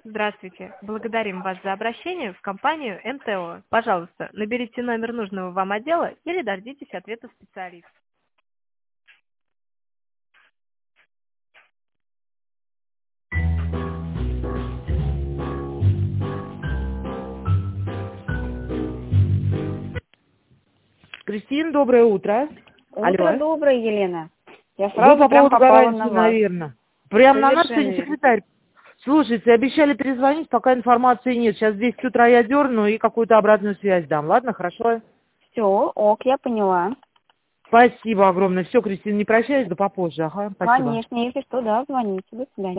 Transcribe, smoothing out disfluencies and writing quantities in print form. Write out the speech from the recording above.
Здравствуйте. Благодарим вас за обращение в компанию МТО. Пожалуйста, наберите номер нужного вам отдела или дождитесь ответа специалиста. Кристина, доброе утро. Утро Алло. доброе, Елена. Я Вы сразу по прям поводу попала гарантии, на вас. наверное. Прям на нас Совершенно сегодня верно. секретарь. Слушайте, обещали перезвонить, пока информации нет. Сейчас в 10 утра я дерну и какую-то обратную связь дам. Ладно, хорошо? Все, ок, я поняла. Спасибо огромное. Все, Кристина, не прощаюсь, до попозже. Ага, спасибо. Конечно, если что, да, звоните. До свидания.